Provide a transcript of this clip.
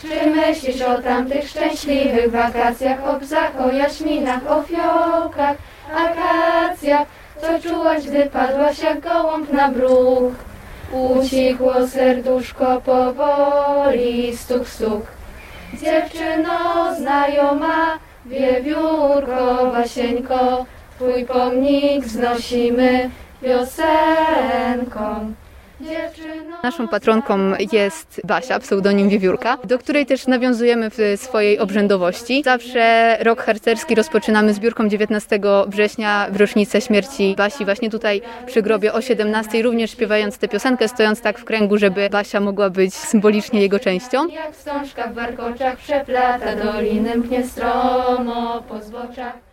Czy myślisz o tamtych szczęśliwych wakacjach, o bzach, o jaśminach, o fiołkach, akacjach, co czułaś, gdy padłaś jak gołąb na bruk? Ucichło serduszko powoli, stuk, stuk. Dziewczyno znajoma, wiewiórko, Wasieńko, twój pomnik wznosimy piosenką. Naszą patronką jest Basia, pseudonim Wiewiórka, do której też nawiązujemy w swojej obrzędowości. Zawsze rok harcerski rozpoczynamy zbiórką 19 września w rocznicę śmierci Basi, właśnie tutaj przy grobie o 17, również śpiewając tę piosenkę, stojąc tak w kręgu, żeby Basia mogła być symbolicznie jego częścią. Jak wstążka w warkoczach przeplata doliny, mknie stromo po zboczach.